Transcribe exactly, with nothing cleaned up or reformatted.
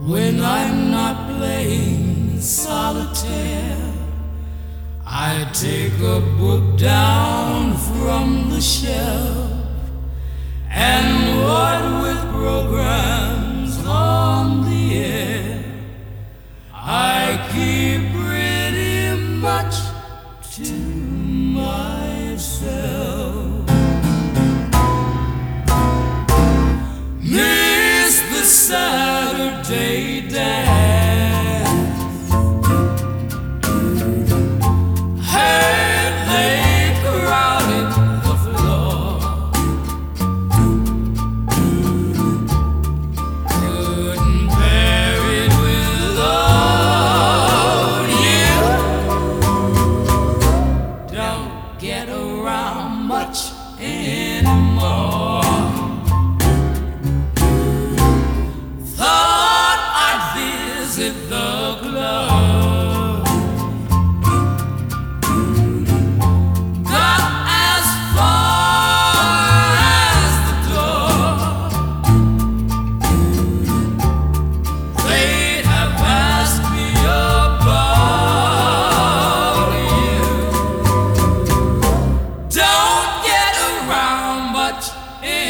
When I'm not playing solitaire, I take a book down from the shelf, and what with programs on the air, I keep pretty much to myself. Miss the Saturday dance, heard they crowded the floor, couldn't bear it without you. Don't get around much anymore. Visit the club, got as far as the door. They have asked me about you. Don't get around much